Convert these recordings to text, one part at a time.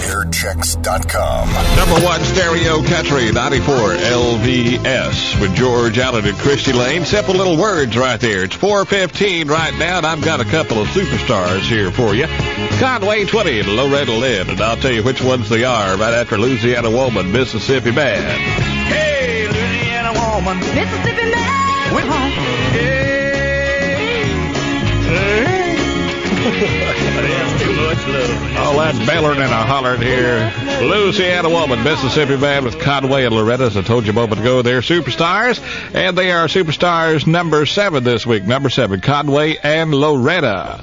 TireChecks.com. Number one stereo country, 94 LVS with George Allen and Christy Lane. Simple little words right there. It's 4:15 right now, and I've got a couple of superstars here for you. Conway 20 and Loretta Lynn, and I'll tell you which ones they are right after Louisiana Woman, Mississippi Man. Hey, Louisiana Woman, Mississippi Man. with home. That's too much love. All that bellering and a hollering here. Louisiana Woman, Mississippi Man with Conway and Loretta, as I told you a moment ago, they're superstars, and they are superstars number 7 this week. Number 7, Conway and Loretta.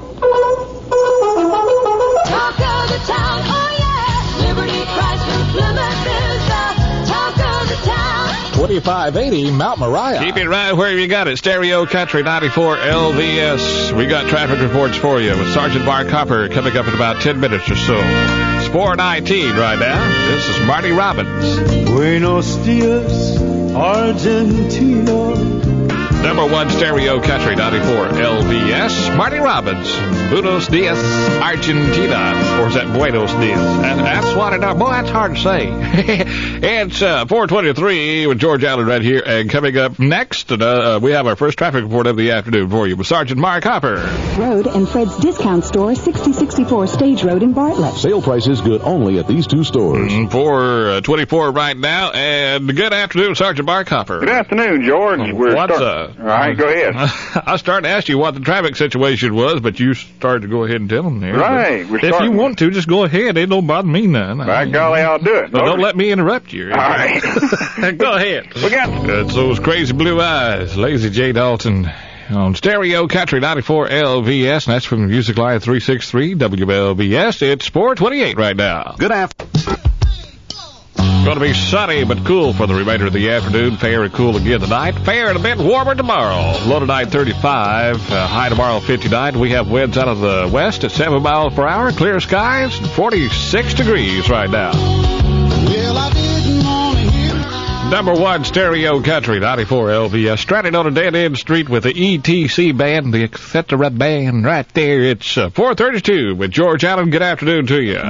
Talk of the town, oh yeah. Liberty, Chrysler, Plymouth is the talk of the town. 2580 Mount Moriah. Keep it right where you got it. Stereo Country 94 LVS. We got traffic reports for you with Sergeant Mark Hopper coming up in about 10 minutes or so. It's 4:19 right now. This is Marty Robbins. Buenos dias, Argentina. Number one stereo country 94 LVS. Marty Robbins. Buenos Dias, Argentina. Or is that Buenos Dias? That's what I know. Boy, that's hard to say. It's 4:23 with George Allen right here. And coming up next, we have our first traffic report of the afternoon for you with Sergeant Mark Hopper. Road and Fred's Discount Store, 6064 Stage Road in Bartlett. Sale prices good only at these two stores. 4:24 right now. And good afternoon, Sergeant Mark Hopper. Good afternoon, George. What's All right, go ahead. I was starting to ask you what the traffic situation was, but you started to go ahead and tell them there. Right. If you want to, just go ahead. It don't bother me none. By golly, I'll do it. But don't let me interrupt you. All right. Go ahead. We got... It's those crazy blue eyes. Lazy J. Dalton on Stereo Country 94 LVS, and that's from Music Line 363 WLBS. It's 4:28 right now. Good afternoon. Going to be sunny but cool for the remainder of the afternoon. Fair and cool again tonight. Fair and a bit warmer tomorrow. Low tonight 35. High tomorrow 59. We have winds out of the west at 7 miles per hour. Clear skies. 46 degrees right now. Well, I didn't want to hear. Number one stereo country 94 LVS. Stranded on a dead end street with the ETC band, the Etc. band right there. It's 4:32 with George Allen. Good afternoon to you.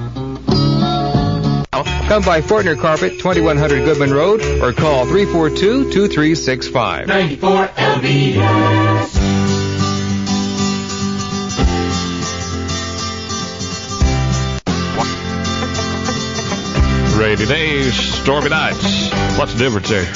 Come by Fortner Carpet, 2100 Goodman Road, or call 342-2365. 94 LVS. Rainy days, stormy nights. What's the difference there?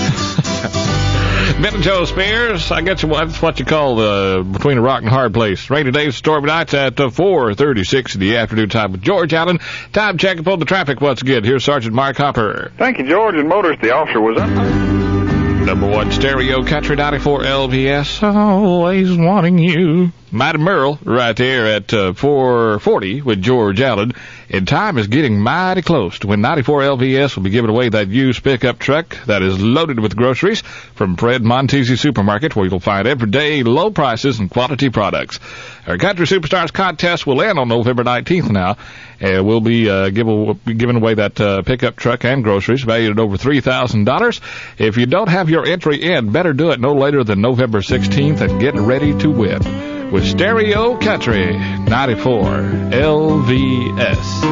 Ben and Joe Spears, I guess that's what you call between a rock and a hard place. Rainy days, stormy nights at 4:36 in the afternoon time with George Allen. Time check upon the traffic once again. Here's Sergeant Mark Hopper. Thank you, George. And motorist, the officer was up. Number one stereo country 94 LVS. Always wanting you. Mighty Merle right there at 4:40 with George Allen. And time is getting mighty close to when 94 LVS will be giving away that used pickup truck that is loaded with groceries from Fred Montesi Supermarket, where you'll find everyday low prices and quality products. Our Country Superstars contest will end on November 19th now. And we'll be giving away that pickup truck and groceries valued at over $3,000. If you don't have your entry in, better do it no later than November 16th and get ready to win with Stereo Country 94 LVS.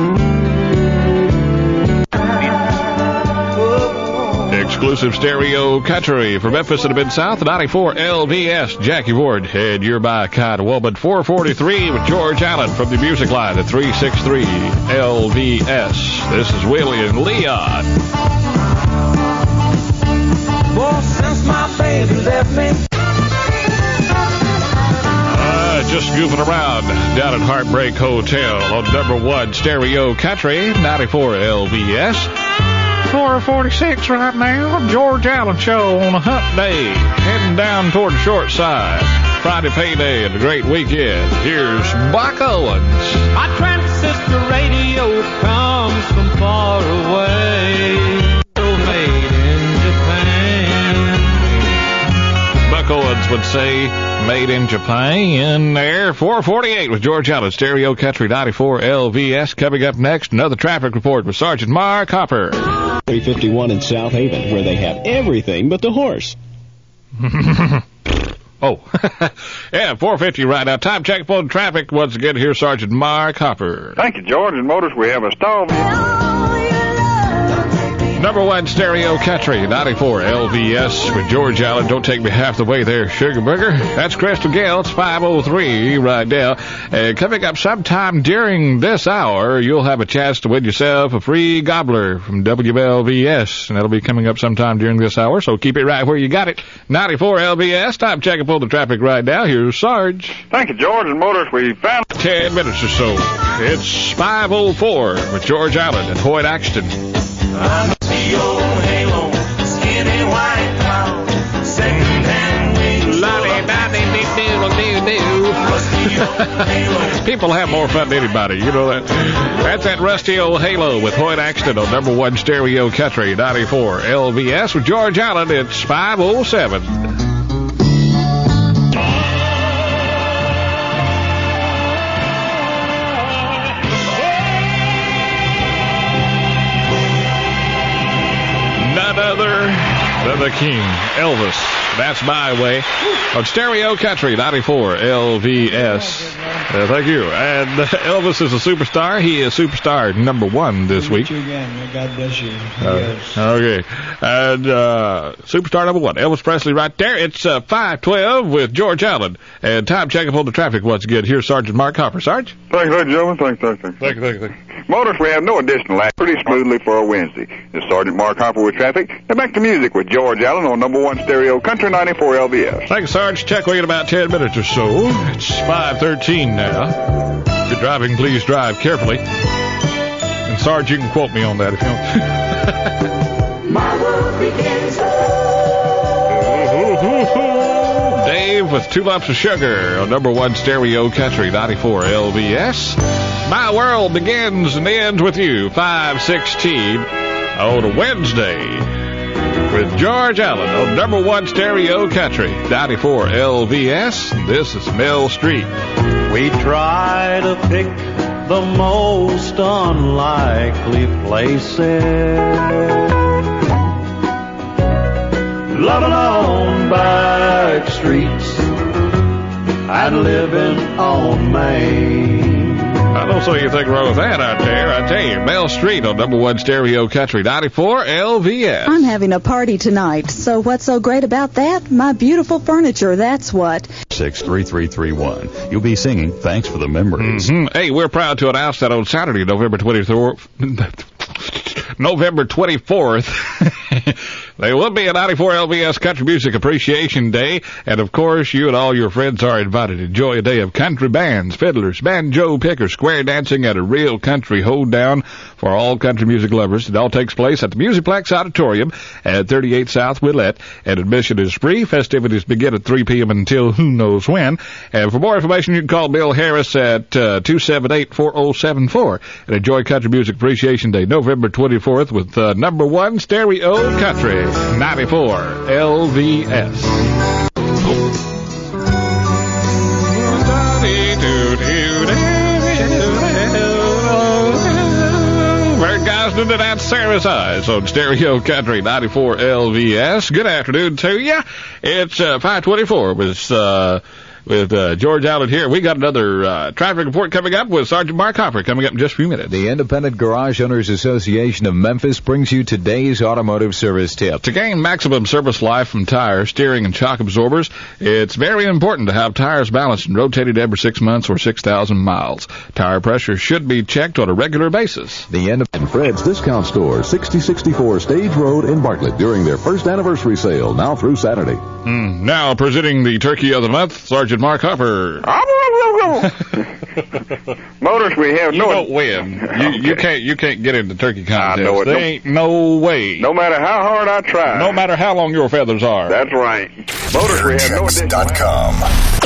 Exclusive Stereo Country for Memphis and the Mid-South, 94 LVS. Jackie Ward, and you're by kind of woman. 4:43 with George Allen from the Music Line at 363 LVS. This is Willie and Leon. Well, since my baby left me. Just goofing around down at Heartbreak Hotel on number one Stereo Country 94 LVS. 4:46 right now. George Allen Show on a hump day, heading down toward the short side. Friday payday and a great weekend. Here's Buck Owens. My transistor radio comes from far away. Made in Japan. Buck Owens would say made in Japan there. 4:48 with George Allen, Stereo Country 94 LVS. Coming up next, another traffic report with Sergeant Mark Hopper. 351 in South Haven, where they have everything but the horse. Oh, yeah, 4:50 right now. Time check for the traffic. Once again, here's Sergeant Mark Hopper. Thank you, George. In Motors, we have a stall. Number one stereo country, 94 LVS with George Allen. Don't take me half the way there, Sugar Burger. That's Crystal Gale. It's 5:03 right now. Coming up sometime during this hour, you'll have a chance to win yourself a free gobbler from WLVS, and that'll be coming up sometime during this hour, so keep it right where you got it. 94 LVS. Time checking for the traffic right now. Here's Sarge. Thank you, George. In Motors, we found 10 minutes or so. It's 5:04 with George Allen and Hoyt Axton. I'm the old halo, skinny white cloud, second-hand wings. People have more fun than anybody, you know that. That's that rusty old halo with Hoyt Axton on number one stereo country, 94 LVS with George Allen. It's 5:07. The King, Elvis. That's My Way on Stereo Country, 94 LVS. Thank you. And Elvis is a superstar. He is superstar number one this week. You again. God bless you. Okay. And superstar number one, Elvis Presley right there. It's 5:12 with George Allen. And time checking for the traffic once again. Here's Sergeant Mark Hopper. Sarge? Thank you, gentlemen. Thank you. Thank you. Motors, we have no additional act. Pretty smoothly for a Wednesday. This is Sergeant Mark Hopper with traffic. Now back to music with George Allen on number one stereo country, 94 LVS. Thank you, Sarge. Check in about 10 minutes or so. It's 5:13 now. If you're driving, please drive carefully. And Sarge, you can quote me on that if you want. My world begins. Dave with 2 lumps of sugar on number one stereo country, 94 LVS. My world begins and ends with you, 5:16 on a Wednesday with George Allen on number one stereo country, 94 LVS. This is Mill Street. We try to pick the most unlikely places. Loving on back streets and living on Main. I don't see anything wrong with that out there. I tell you, Mill Street on number one stereo country, 94 LVS. I'm having a party tonight, so what's so great about that? My beautiful furniture, that's what. 63331. You'll be singing Thanks for the Memories. Mm-hmm. Hey, we're proud to announce that on Saturday, November 24th, there will be a 94 LVS Country Music Appreciation Day, and of course, you and all your friends are invited to enjoy a day of country bands, fiddlers, banjo pickers, square dancing, and a real country hold-down for all country music lovers. It all takes place at the Musiplex Auditorium at 38 South Willette, and admission is free. Festivities begin at 3 p.m. until who knows when. And for more information, you can call Bill Harris at 278-4074 and enjoy Country Music Appreciation Day, November 24th, with number one stereo country, 94 LVS. Bert Gosden and that Sarah's Eyes on Stereo Country, 94 LVS. Good afternoon to you. It's 5:24 with George Allen here. We got another traffic report coming up with Sergeant Mark Hopper coming up in just a few minutes. The Independent Garage Owners Association of Memphis brings you today's automotive service tip. To gain maximum service life from tires, steering, and shock absorbers, it's very important to have tires balanced and rotated every 6 months or 6,000 miles. Tire pressure should be checked on a regular basis. The end of Fred's Discount Store, 6064 Stage Road in Bartlett, during their first anniversary sale, now through Saturday. Now presenting the Turkey of the Month, Sergeant Mark Hopper. Motors, we have You don't win. You can't get in the turkey contest. I know it. There ain't no way. No matter how hard I try. No matter how long your feathers are. That's right. Motors, we have no additional. Insurance.com.